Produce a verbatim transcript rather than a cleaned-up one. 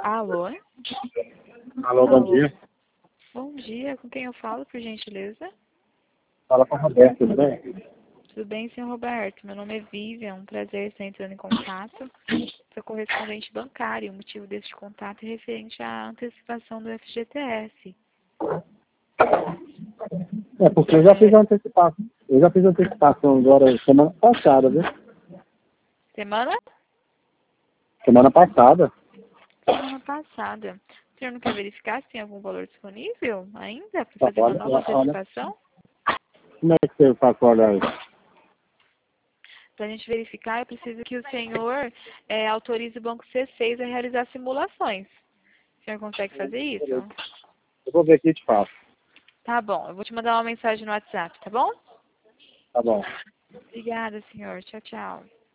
Alô? Alô, bom dia. Bom dia, com quem eu falo, por gentileza? Fala com o Roberto, tudo bem? Tudo bem, senhor Roberto? Meu nome é Vivian, um prazer estar entrando em contato. Sou correspondente bancário. O motivo deste contato é referente à antecipação do F G T S. É, porque eu já fiz a antecipação. Eu já fiz a antecipação agora semana passada, viu? Semana? Semana passada. Semana passada. O senhor não quer verificar se tem algum valor disponível ainda para Tá, fazer uma olha, nova olha, antecipação? como é que você faz para olhar isso? Para a gente verificar, eu preciso que o senhor é, autorize o Banco C seis a realizar simulações. O senhor consegue fazer isso? Eu vou ver aqui e te faço. Tá bom, eu vou te mandar uma mensagem no WhatsApp, tá bom? Tá bom. Obrigada, senhor. Tchau, tchau.